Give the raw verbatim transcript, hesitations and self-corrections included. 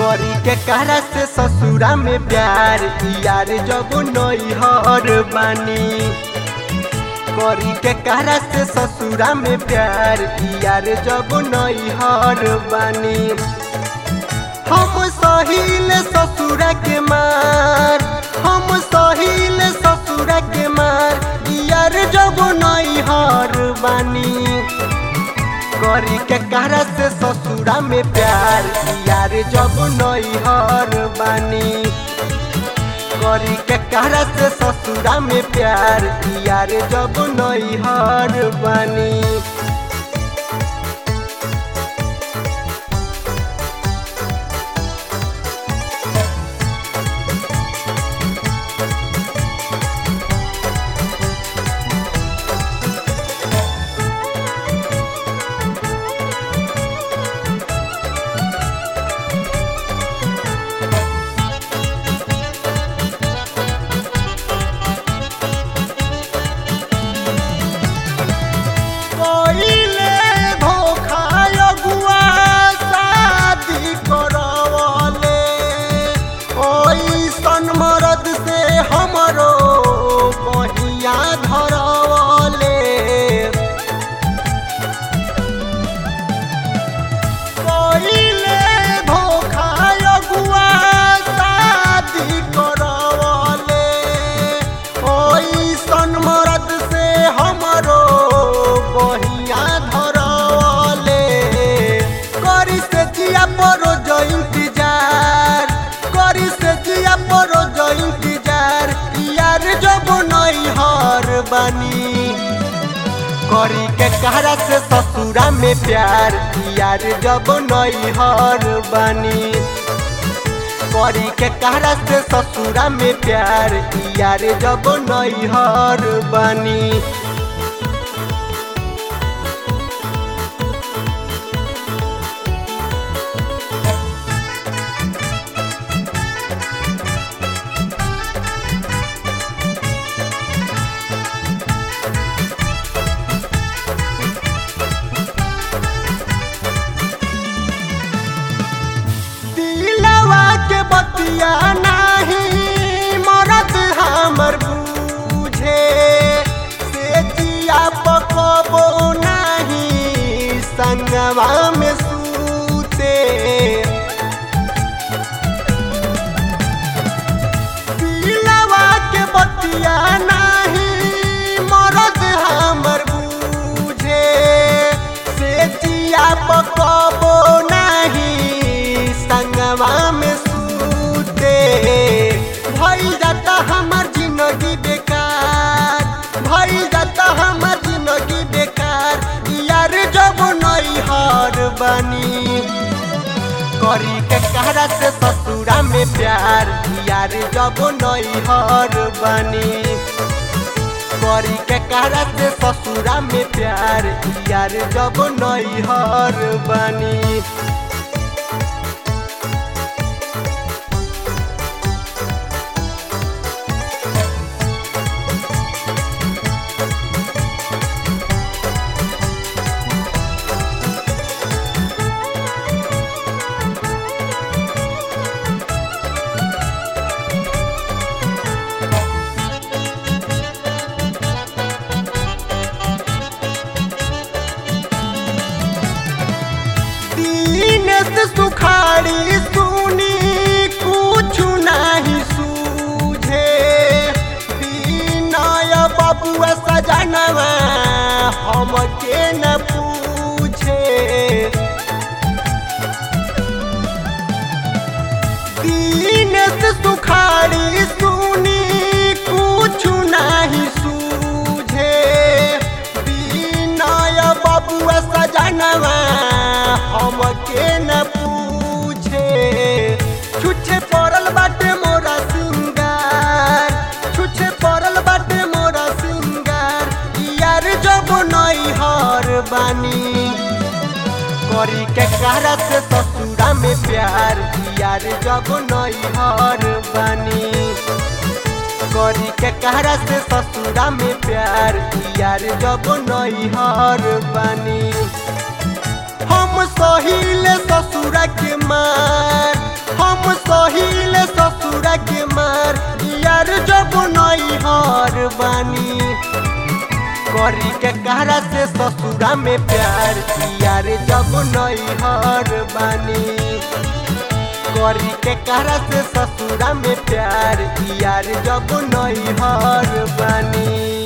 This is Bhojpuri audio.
करी के कहरा से ससुरा में प्यार यार जब नैहर बानी। करी के कहरा से ससुरा में प्यार यार जब नैहर बानी। हम सहिल ससुरा के मार, हम सहिल ससुरा के मार यार जब नैहर बानी। करी के कहरा से ससुरा में प्यार यार जब नैहर बानी। करी के कहरा से ससुरा में प्यार यार जब नैहर बानी। करी के कहरा से ससुरा में प्यार यार जब नैहर बानी। करी के कहरा से ससुरा में प्यार यार जब नैहर बानी। बतिया नहीं मरद हमर बूझे से जिया पकबो नहीं संगवा में सूते। दिलवा के बतिया नहीं मरद हमर बूझे से जिया पकबो नहीं संगवा में भइल जाता हमार जिंदगी बेकार, भइल जाता हमार जिंदगी बेकार यार जब नैहर बानी। करी के कहरा से ससुरा में प्यार यार जब नैहर बानी। करी के कहरा से ससुरा में प्यार यार जब नैहर बानी। सुखाड़ी सुनी कुछ नहीं सूझे बिनय बबुआ सजनवा हमके न पूछे। दीन सुखाड़ी सुनी कुछ नहीं सूझे बिनय बबुआ सजनवा हमके न पूछे। छुछे पड़ल बाटे मोरा सिंगार, छुछे पड़ल बाटे मोरा सिंगार यार जब नैहर बानी। करी के कहरा से ससुरा में प्यार यार जब नैहर बानी। करी के कहरा से ससुरा में प्यार यार जब नैहर बानी। हम सहिल ससुरा के मार, सहिले ससुरा के मार यार जब नैहर बानी करी के कहरा से ससुरा में प्यार यार जब नैहर बानी करी के कहरा से ससुरा में प्यार यार जब नैहर बानी।